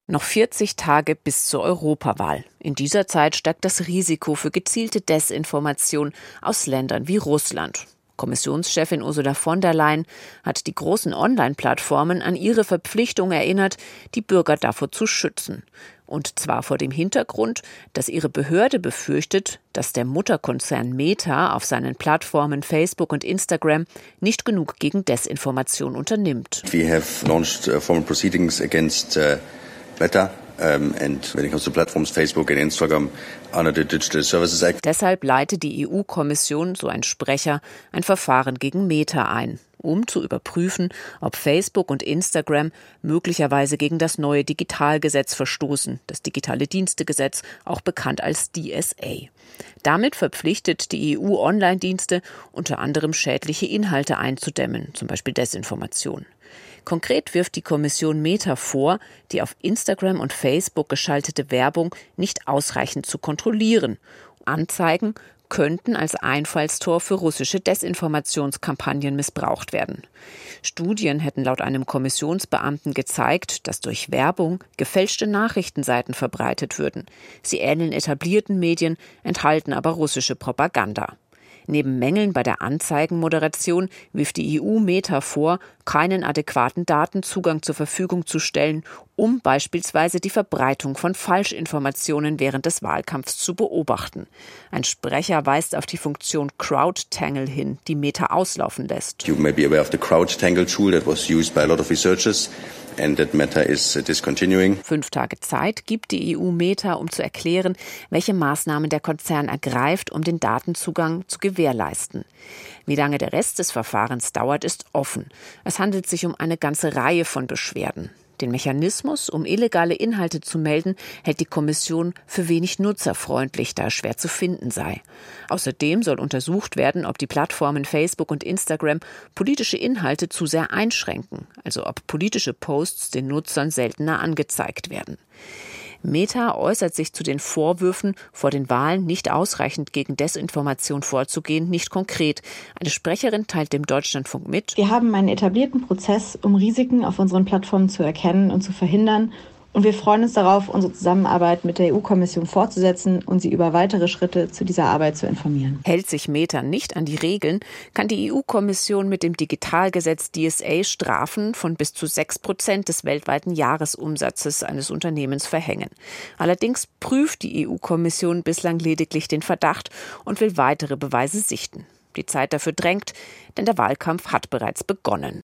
Noch 40 Tage bis zur Europawahl. In dieser Zeit steigt das Risiko für gezielte Desinformation aus Ländern wie Russland. Kommissionschefin Ursula von der Leyen hat die großen Online-Plattformen an ihre Verpflichtung erinnert, die Bürger davor zu schützen. Und zwar vor dem Hintergrund, dass ihre Behörde befürchtet, dass der Mutterkonzern Meta auf seinen Plattformen Facebook und Instagram nicht genug gegen Desinformation unternimmt. We have launched formal proceedings against Meta. And when it comes to platforms, Facebook and Instagram under the Digital Services Act. Deshalb leitet die EU-Kommission, so ein Sprecher, ein Verfahren gegen Meta ein, um zu überprüfen, ob Facebook und Instagram möglicherweise gegen das neue Digitalgesetz verstoßen, das Digitale Dienstegesetz, auch bekannt als DSA. Damit verpflichtet die EU Online-Dienste, unter anderem schädliche Inhalte einzudämmen, zum Beispiel Desinformation. Konkret wirft die Kommission Meta vor, die auf Instagram und Facebook geschaltete Werbung nicht ausreichend zu kontrollieren. Anzeigen könnten als Einfallstor für russische Desinformationskampagnen missbraucht werden. Studien hätten laut einem Kommissionsbeamten gezeigt, dass durch Werbung gefälschte Nachrichtenseiten verbreitet würden. Sie ähneln etablierten Medien, enthalten aber russische Propaganda. Neben Mängeln bei der Anzeigenmoderation wirft die EU Meta vor, keinen adäquaten Datenzugang zur Verfügung zu stellen, um beispielsweise die Verbreitung von Falschinformationen während des Wahlkampfs zu beobachten. Ein Sprecher weist auf die Funktion CrowdTangle hin, die Meta auslaufen lässt. You may be aware of the CrowdTangle tool that was used by a lot of researchers. And that Meta is discontinuing. 5 Tage Zeit gibt die EU Meta, um zu erklären, welche Maßnahmen der Konzern ergreift, um den Datenzugang zu gewährleisten. Wie lange der Rest des Verfahrens dauert, ist offen. Es handelt sich um eine ganze Reihe von Beschwerden. Den Mechanismus, um illegale Inhalte zu melden, hält die Kommission für wenig nutzerfreundlich, da er schwer zu finden sei. Außerdem soll untersucht werden, ob die Plattformen Facebook und Instagram politische Inhalte zu sehr einschränken, also ob politische Posts den Nutzern seltener angezeigt werden. Meta äußert sich zu den Vorwürfen, vor den Wahlen nicht ausreichend gegen Desinformation vorzugehen, nicht konkret. Eine Sprecherin teilt dem Deutschlandfunk mit: Wir haben einen etablierten Prozess, um Risiken auf unseren Plattformen zu erkennen und zu verhindern. Und wir freuen uns darauf, unsere Zusammenarbeit mit der EU-Kommission fortzusetzen und sie über weitere Schritte zu dieser Arbeit zu informieren. Hält sich Meta nicht an die Regeln, kann die EU-Kommission mit dem Digitalgesetz DSA Strafen von bis zu 6% des weltweiten Jahresumsatzes eines Unternehmens verhängen. Allerdings prüft die EU-Kommission bislang lediglich den Verdacht und will weitere Beweise sichten. Die Zeit dafür drängt, denn der Wahlkampf hat bereits begonnen.